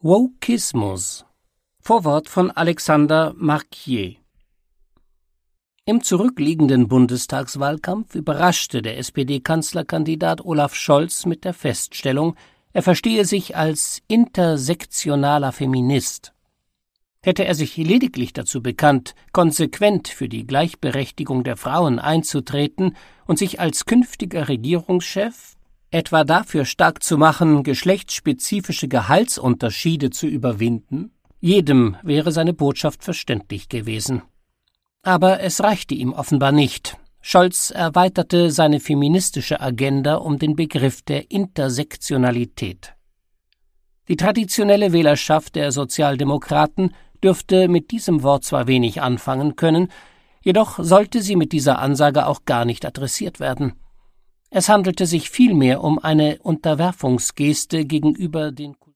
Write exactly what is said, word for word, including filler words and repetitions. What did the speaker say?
Wokismus. Vorwort von Alexander Marquier. Im zurückliegenden Bundestagswahlkampf überraschte der S P D-Kanzlerkandidat Olaf Scholz mit der Feststellung, er verstehe sich als intersektionaler Feminist. Hätte er sich lediglich dazu bekannt, konsequent für die Gleichberechtigung der Frauen einzutreten und sich als künftiger Regierungschef etwa dafür stark zu machen, geschlechtsspezifische Gehaltsunterschiede zu überwinden, jedem wäre seine Botschaft verständlich gewesen. Aber es reichte ihm offenbar nicht. Scholz erweiterte seine feministische Agenda um den Begriff der Intersektionalität. Die traditionelle Wählerschaft der Sozialdemokraten dürfte mit diesem Wort zwar wenig anfangen können, jedoch sollte sie mit dieser Ansage auch gar nicht adressiert werden. Es handelte sich vielmehr um eine Unterwerfungsgeste gegenüber den